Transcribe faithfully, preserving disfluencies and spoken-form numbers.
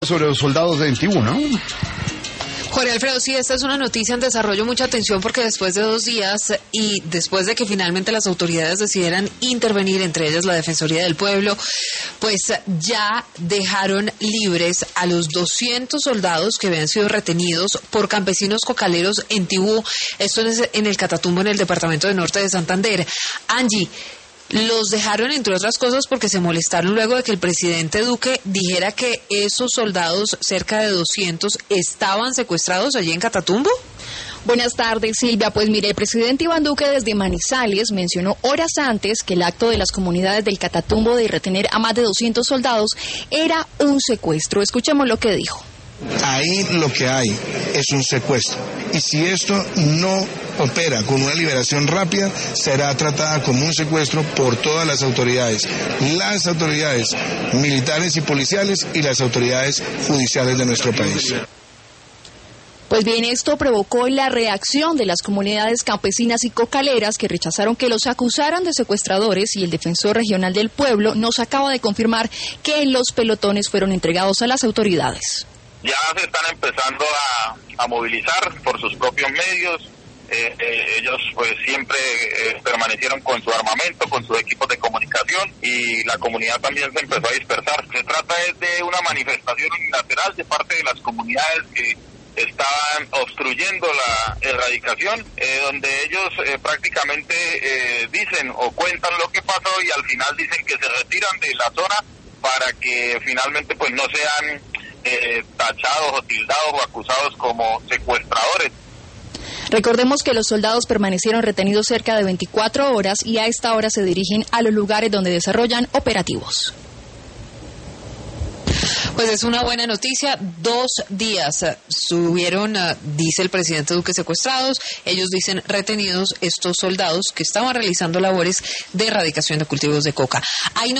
Sobre los soldados de Antiguo, ¿no? Jorge Alfredo, sí, esta es una noticia en desarrollo, mucha atención, porque después de dos días y después de que finalmente las autoridades decidieran intervenir, entre ellas la Defensoría del Pueblo, pues ya dejaron libres a los doscientos soldados que habían sido retenidos por campesinos cocaleros en Tibú, esto es en el Catatumbo, en el departamento de Norte de Santander. Angie, los dejaron, entre otras cosas, porque se molestaron luego de que el presidente Duque dijera que esos soldados, cerca de doscientos, estaban secuestrados allí en Catatumbo. Buenas tardes, Silvia. Pues mire, el presidente Iván Duque desde Manizales mencionó horas antes que el acto de las comunidades del Catatumbo de retener a más de doscientos soldados era un secuestro. Escuchemos lo que dijo. Ahí lo que hay es un secuestro. Y si esto no opera con una liberación rápida, será tratada como un secuestro por todas las autoridades, las autoridades militares y policiales y las autoridades judiciales de nuestro país. Pues bien, esto provocó la reacción de las comunidades campesinas y cocaleras que rechazaron que los acusaran de secuestradores, y el defensor regional del pueblo nos acaba de confirmar que los pelotones fueron entregados a las autoridades. Ya se están empezando a, a movilizar por sus propios medios. Eh, eh, ellos pues siempre eh, permanecieron con su armamento, con sus equipos de comunicación, y la comunidad también se empezó a dispersar. Se trata es de una manifestación unilateral de parte de las comunidades que estaban obstruyendo la erradicación, eh, donde ellos eh, prácticamente eh, dicen o cuentan lo que pasó y al final dicen que se retiran de la zona para que finalmente pues no sean eh, tachados o tildados o acusados como secuestradores. Recordemos que los soldados permanecieron retenidos cerca de veinticuatro horas y a esta hora se dirigen a los lugares donde desarrollan operativos. Pues es una buena noticia. Dos días estuvieron, dice el presidente Duque, secuestrados. Ellos dicen retenidos estos soldados que estaban realizando labores de erradicación de cultivos de coca. Hay